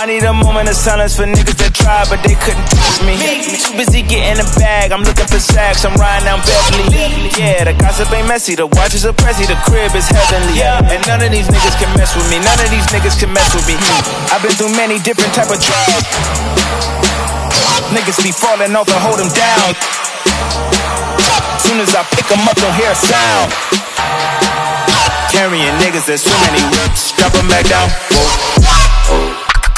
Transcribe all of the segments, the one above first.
need a moment of silence for niggas that tried, but they couldn't touch me. Too busy getting a bag, I'm looking for sacks, I'm riding down Beverly. Yeah, the gossip ain't messy, the watches are pressy, the crib is heavenly. And none of these niggas can mess with me, none of these niggas can mess with me. I've been through many different type of trials. Niggas be falling off and hold them down. Soon as I pick them up, don't hear a sound. Carrying niggas, there's so many rips. Drop them back down. Whoa.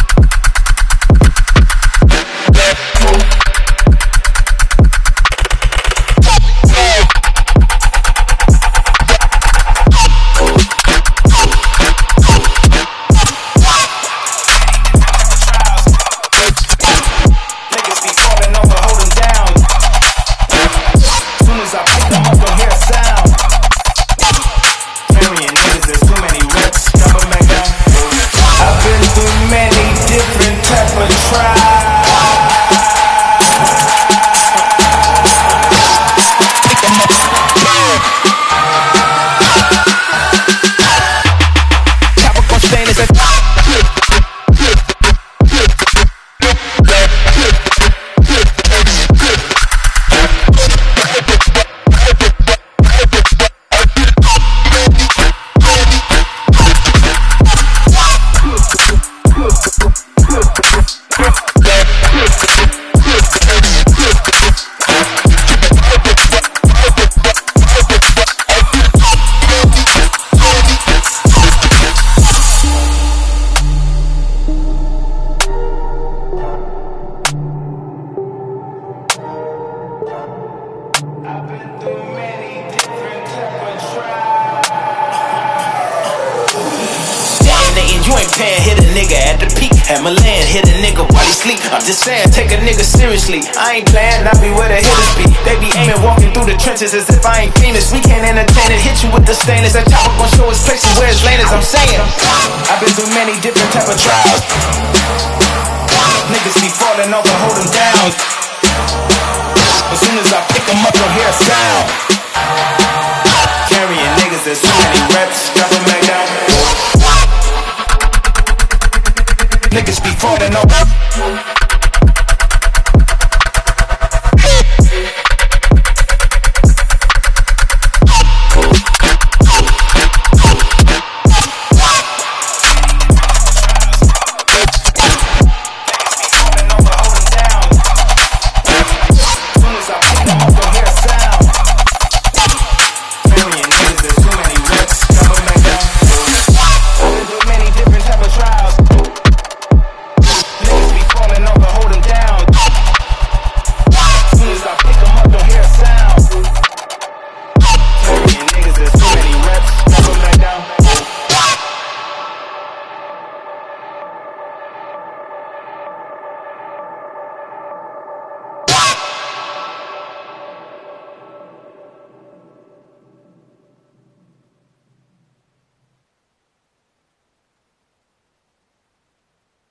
You ain't paying, hit a nigga at the peak. At Milan, hit a nigga while he sleep. I'm just saying, take a nigga seriously. I ain't playing, I be where the hitters be. They be aiming, walking through the trenches as if I ain't famous. We can't entertain it, hit you with the stainless. That chopper gon' show his places where his lane is. I'm saying, I've been through many different type of trials. Niggas be falling off and hold them down. As soon as I pick them up, don't hear a sound. Carrying niggas, there's so many reps. Drop them back down. Niggas be falling over.